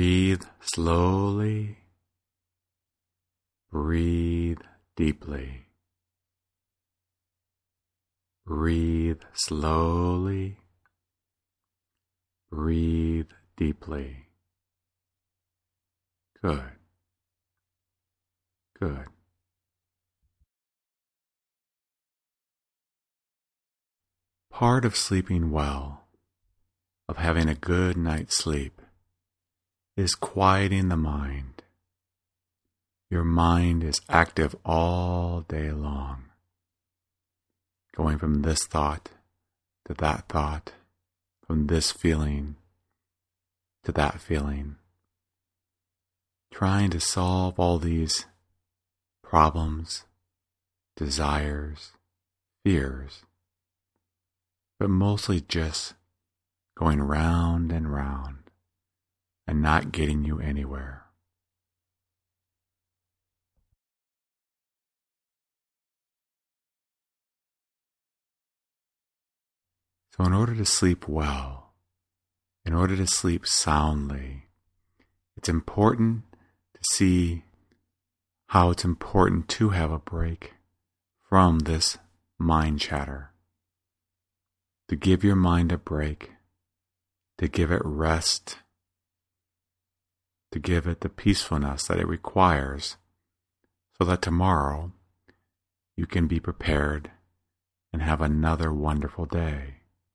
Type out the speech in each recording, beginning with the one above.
Breathe slowly. Breathe deeply. Breathe slowly. Breathe deeply. Good. Good. Part of sleeping well, of having a good night's sleep, is quieting the mind. Your mind is active all day long, going from this thought to that thought, from this feeling to that feeling, trying to solve all these problems, desires, fears, but mostly just going round and round and not getting you anywhere. So in order to sleep well, in order to sleep soundly, it's important to see how it's important to have a break from this mind chatter, to give your mind a break, to give it rest, to give it the peacefulness that it requires so that tomorrow you can be prepared and have another wonderful day.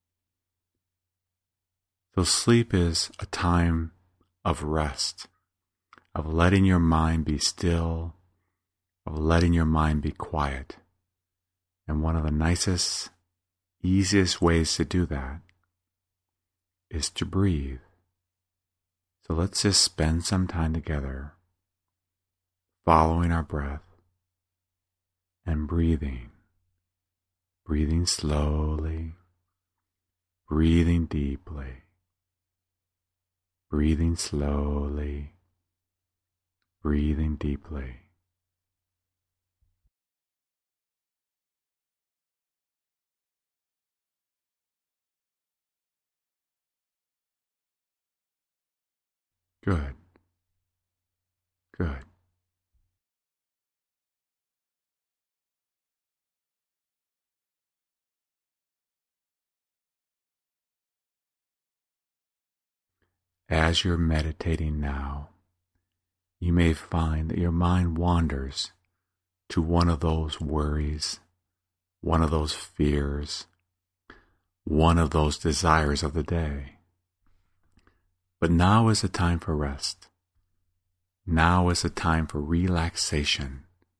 So sleep is a time of rest, of letting your mind be still, of letting your mind be quiet. And one of the nicest, easiest ways to do that is to breathe. So let's just spend some time together following our breath and breathing. Breathing slowly, breathing deeply. Breathing slowly, breathing deeply. Good. Good. As you're meditating now, you may find that your mind wanders to one of those worries, one of those fears, one of those desires of the day. But now is the time for rest. Now is the time for relaxation.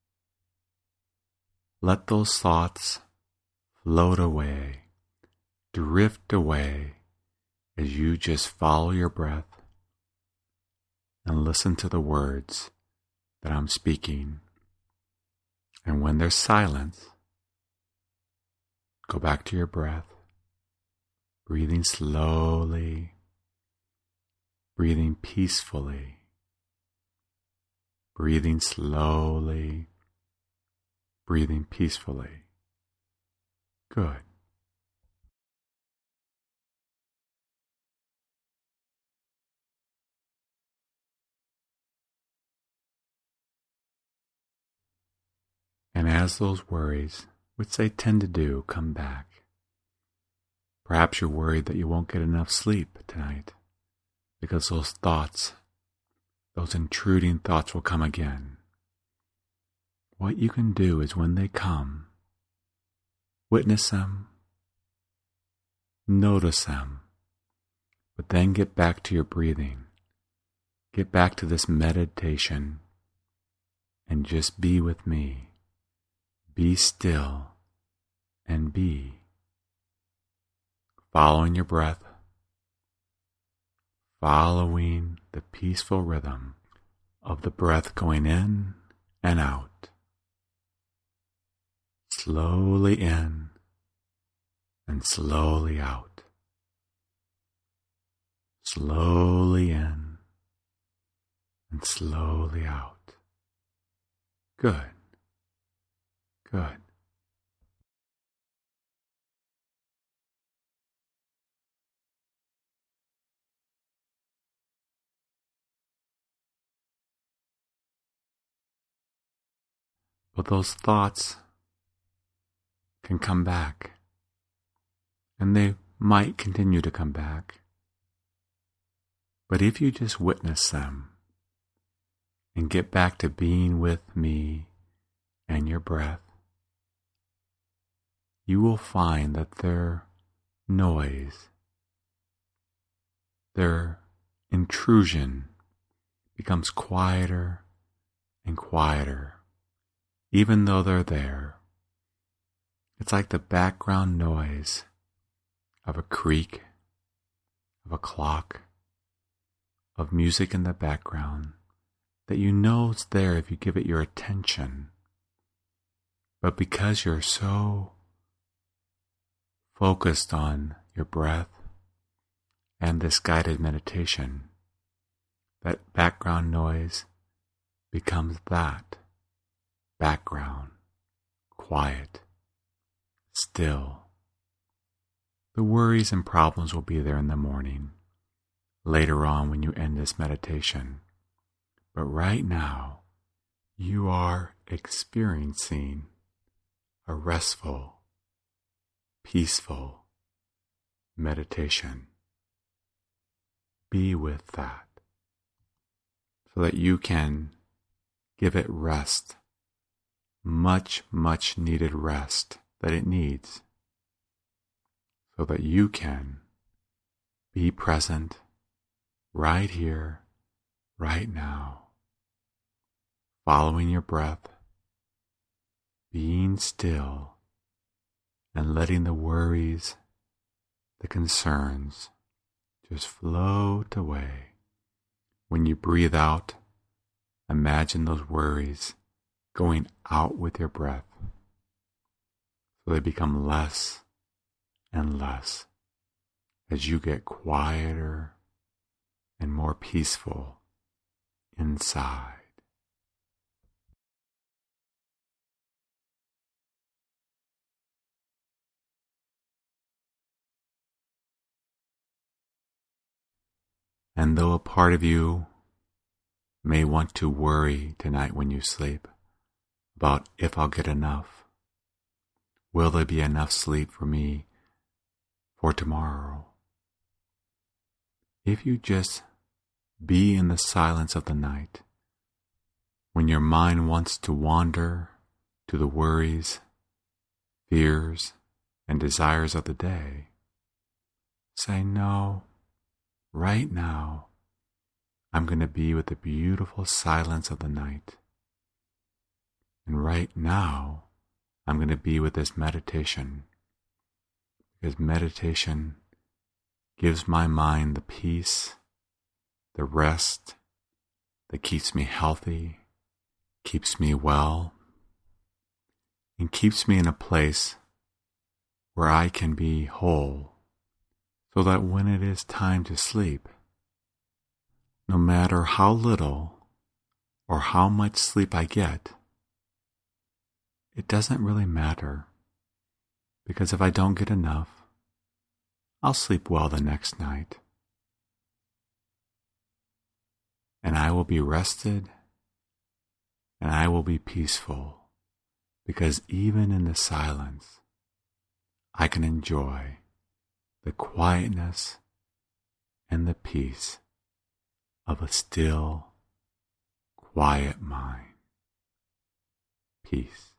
Let those thoughts float away, drift away as you just follow your breath and listen to the words that I'm speaking. And when there's silence, go back to your breath, breathing slowly, breathing peacefully, breathing slowly, breathing peacefully. Good. And as those worries, which they tend to do, come back, perhaps you're worried that you won't get enough sleep tonight because those thoughts, those intruding thoughts will come again. What you can do is when they come, witness them, notice them, but then get back to your breathing. Get back to this meditation and just be with me. Be still and be. Following your breath, following the peaceful rhythm of the breath going in and out. Slowly in and slowly out. Slowly in and slowly out. Good. Good. But those thoughts can come back, and they might continue to come back. But if you just witness them and get back to being with me and your breath, you will find that their noise, their intrusion becomes quieter and quieter, even though they're there. It's like the background noise of a creak, of a clock, of music in the background that you know is there if you give it your attention. But because you're so focused on your breath and this guided meditation, that background noise becomes that background, quiet, still. The worries and problems will be there in the morning, later on when you end this meditation. But right now, you are experiencing a restful, peaceful meditation. Be with that so that you can give it rest, much, much needed rest that it needs, so that you can be present right here, right now, following your breath, being still, and letting the worries, the concerns, just float away. When you breathe out, imagine those worries going out with your breath, so they become less and less as you get quieter and more peaceful inside. And though a part of you may want to worry tonight when you sleep about if I'll get enough, will there be enough sleep for me for tomorrow? If you just be in the silence of the night, when your mind wants to wander to the worries, fears, and desires of the day, say, no, right now, I'm going to be with the beautiful silence of the night. And right now, I'm going to be with this meditation, because meditation gives my mind the peace, the rest that keeps me healthy, keeps me well, and keeps me in a place where I can be whole, so that when it is time to sleep, no matter how little or how much sleep I get, it doesn't really matter, because if I don't get enough, I'll sleep well the next night. And I will be rested, and I will be peaceful, because even in the silence, I can enjoy the quietness and the peace of a still, quiet mind. Peace.